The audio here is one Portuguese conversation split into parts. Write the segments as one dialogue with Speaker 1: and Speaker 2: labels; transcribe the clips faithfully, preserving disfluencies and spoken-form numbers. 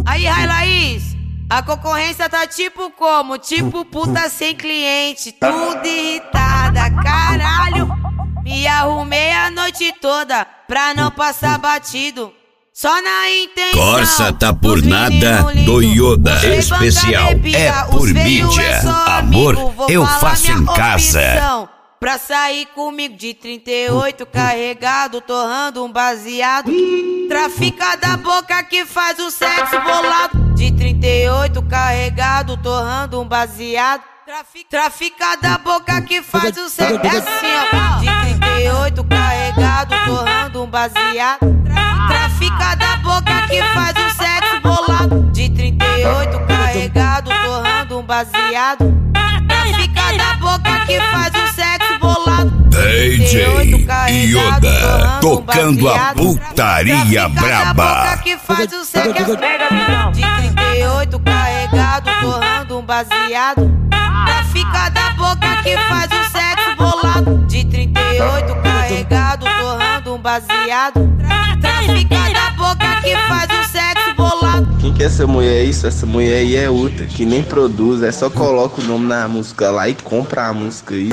Speaker 1: Aí, Rai Laís, a concorrência tá tipo como? Tipo puta sem cliente, tudo irritada, caralho. Me arrumei a noite toda pra não passar batido. Só na intenção.
Speaker 2: Corsa tá por nada do Yoda. Especial é por mídia. Amor, eu faço em casa.
Speaker 1: Pra sair comigo de trinta e oito carregado, torrando um baseado. Trafica da boca que faz o sexo bolado. De trinta e oito carregado, torrando um baseado. Trafica da boca que faz o sexo. É assim, ó. De trinta e oito carregado, torrando um baseado. Trafica da boca que faz o sexo bolado. De trinta e oito carregado, torrando um baseado. Trafica da boca que faz o sexo bolado.
Speaker 2: D J Yoda tocando a putaria braba.
Speaker 1: Que faz o sexo de trinta e oito carregado, torrando um baseado. Trafica da boca que faz o sexo bolado. De trinta e oito carregado, torrando um baseado. Trafica da boca que faz o sexo bolado.
Speaker 3: Quem que é essa mulher? Isso, essa mulher aí é outra, que nem produz, é só coloca o nome na música lá e compra a música aí.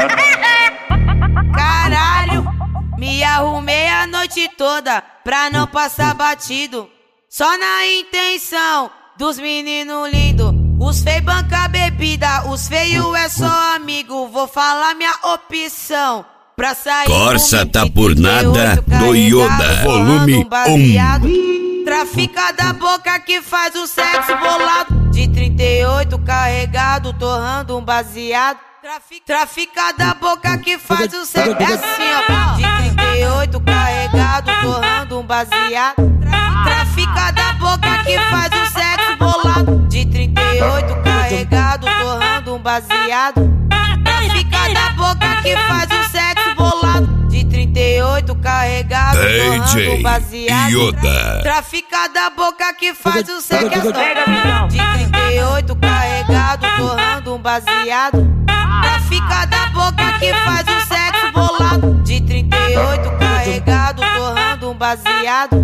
Speaker 1: Caralho, me arrumei a noite toda pra não passar batido. Só na intenção dos meninos lindos. Os feios banca bebida, os feios é só amigo. Vou falar minha opção pra sair.
Speaker 2: Corsa tá por nada do Yoda. Volume um.
Speaker 1: Trafica da boca que faz o sexo bolado. De trinta e oito carregado, torrando um baseado. Trafica da boca que faz o sexo. É assim, ó. De trinta e oito carregado, torrando um baseado. Trafica da boca que faz o sexo bolado. De trinta e oito carregado, torrando um baseado. Trafica da boca que faz o sexo bolado. De trinta e oito carregado, torrando um baseado.
Speaker 2: Yoda.
Speaker 1: Trafica da boca que faz o sexo. De trinta e oito carregado, torrando um baseado. Trafica da boca que faz o sexo bolado. De trinta e oito carregado, torrando um baseado.